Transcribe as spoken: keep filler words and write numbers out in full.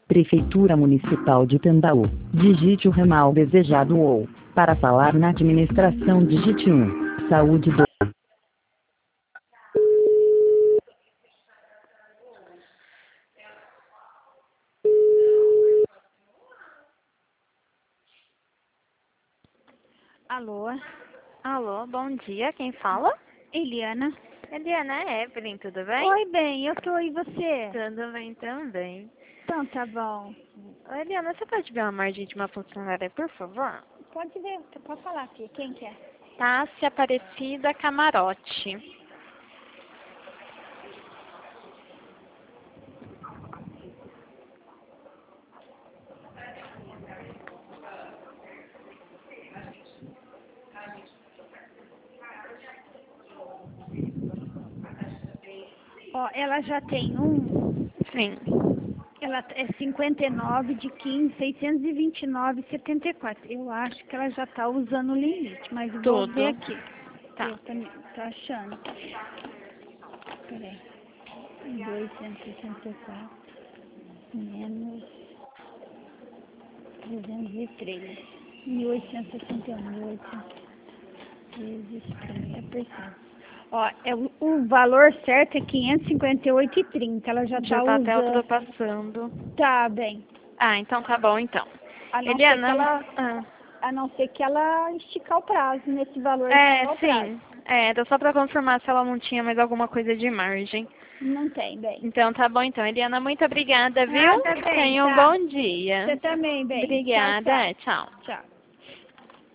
Prefeitura Municipal de Tambaú. Digite o ramal desejado ou, para falar na administração, digite um. Saúde do Alô, Alô, bom dia, quem fala? Eliana. Eliana, é Evelyn, tudo bem? Oi, bem, eu tô, e você? Tudo bem também. Então, tá bom. Ô, Eliana, você pode ver uma margem de uma funcionária, por favor? Pode ver, pode falar aqui, quem que é? Tássia Aparecida Camarote. Ó, ela já tem um, Sim. ela é cinquenta e nove de quinze, seiscentos e vinte e nove, setenta e quatro. Eu acho que ela já tá usando o limite, mas eu vou Tudo. ver aqui. Tá. Eu também tô achando. Peraí. duzentos e sessenta e quatro menos trezentos e três. mil oitocentos e sessenta e um, mil oitocentos vezes trinta por cento. Ó, é, o, o valor certo é quinhentos e cinquenta e oito e trinta. Ela já, Já tá tá até usando. ultrapassando. Tá bem. Ah, então tá bom, então. A não Eliana, ser que ela, ah, a não ser que ela esticar o prazo nesse valor. é, esticar o prazo. sim. É, era só pra confirmar se ela não tinha mais alguma coisa de margem. Não tem, bem. Então tá bom, então. Eliana, muito obrigada, viu? Nada, bem, Tenha um tá. bom dia. Você também, bem. Obrigada, Tchau, é, tchau. tchau. Tchau.